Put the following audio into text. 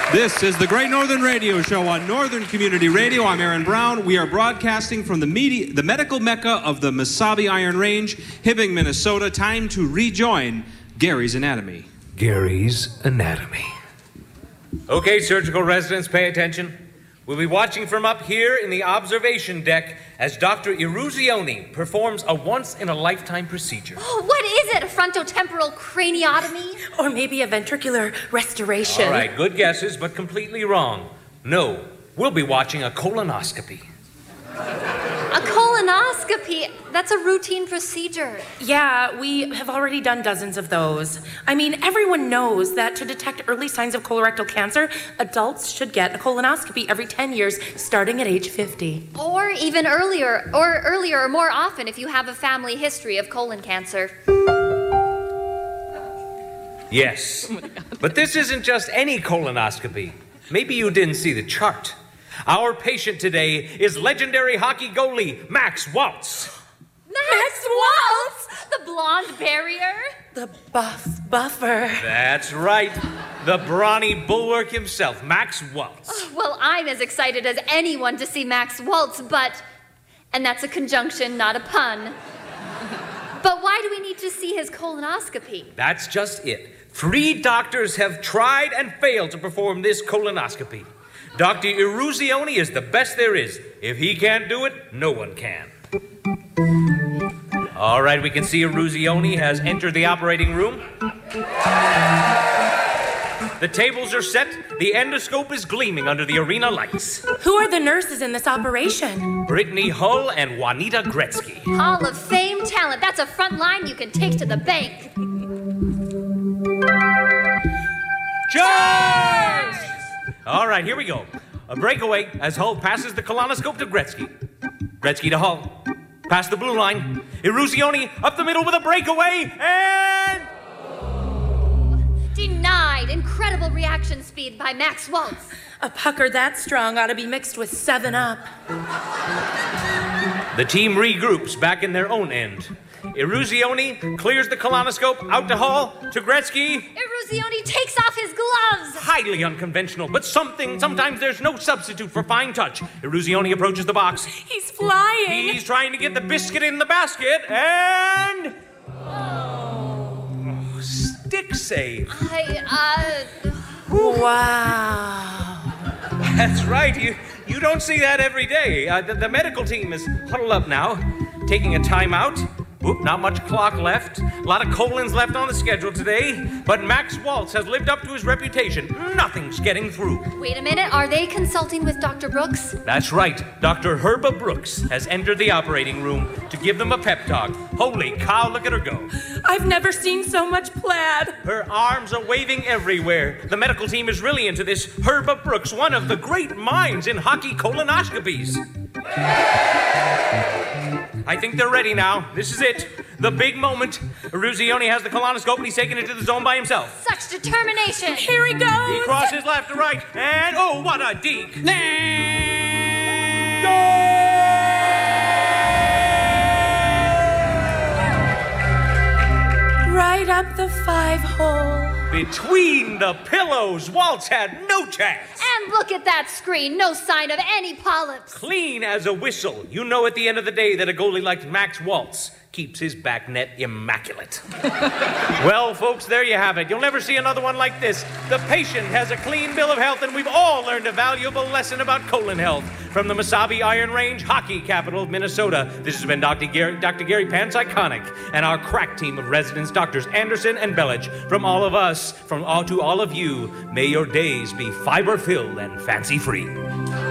This is the Great Northern Radio Show on Northern Community Radio. I'm Aaron Brown. We are broadcasting from the medical mecca of the Mesabi Iron Range, Hibbing, Minnesota. Time to rejoin Gary's Anatomy. Gary's Anatomy. Okay, surgical residents, pay attention. We'll be watching from up here in the observation deck as Dr. Iruzioni performs a once-in-a-lifetime procedure. Oh, what is it? A frontotemporal craniotomy? Or maybe a ventricular restoration. All right, good guesses, but completely wrong. No, we'll be watching a colonoscopy. A colonoscopy? That's a routine procedure. Yeah, we have already done dozens of those. I mean, everyone knows that to detect early signs of colorectal cancer, adults should get a colonoscopy every 10 years, starting at age 50. Or even earlier, or more often if you have a family history of colon cancer. Yes, but this isn't just any colonoscopy. Maybe you didn't see the chart. Our patient today is legendary hockey goalie Max Waltz. Max Waltz? The blonde barrier? The buffer. That's right. The brawny bulwark himself, Max Waltz. Oh, well, I'm as excited as anyone to see Max Waltz, and that's a conjunction, not a pun. But why do we need to see his colonoscopy? That's just it. 3 doctors have tried and failed to perform this colonoscopy. Dr. Iruzioni is the best there is. If he can't do it, no one can. All right, we can see Iruzioni has entered the operating room. The tables are set. The endoscope is gleaming under the arena lights. Who are the nurses in this operation? Brittany Hull and Juanita Gretzky. Hall of Fame talent. That's a front line you can take to the bank. Charge! All right, here we go. A breakaway as Hull passes the colonoscope to Gretzky. Gretzky to Hull. Past the blue line. Iruzioni up the middle with a breakaway, and... Denied. Incredible reaction speed by Max Waltz. A pucker that strong ought to be mixed with 7-Up. The team regroups back in their own end. Iruzioni clears the colonoscope out to Hull, to Gretzky. Iruzioni takes off his gloves. Highly unconventional, but sometimes there's no substitute for fine touch. Iruzioni approaches the box. He's flying. He's trying to get the biscuit in the basket, and... Oh, stick save. Wow. That's right. You don't see that every day. The medical team is huddled up now, taking a timeout. Oop, not much clock left. A lot of colons left on the schedule today. But Max Waltz has lived up to his reputation. Nothing's getting through. Wait a minute, are they consulting with Dr. Brooks? That's right. Dr. Herba Brooks has entered the operating room to give them a pep talk. Holy cow, look at her go. I've never seen so much plaid. Her arms are waving everywhere. The medical team is really into this. Herba Brooks, one of the great minds in hockey colonoscopies. I think they're ready now. This is it. The big moment. Iruzioni has the colonoscope and he's taking it to the zone by himself. Such determination. Here he goes. He crosses left to right. And, oh, what a deke. Right up the 5-hole. Between the pillows, Waltz had no chance. And look at that screen. No sign of any polyps. Clean as a whistle. You know at the end of the day that a goalie like Max Waltz keeps his back net immaculate. Well, folks, there you have it. You'll never see another one like this. The patient has a clean bill of health, and we've all learned a valuable lesson about colon health. From the Mesabi Iron Range, hockey capital of Minnesota, this has been Dr. Gary Pants Iconic, and our crack team of residents, Drs. Anderson and Bellich. From all of us, to all of you, may your days be fiber-filled and fancy-free.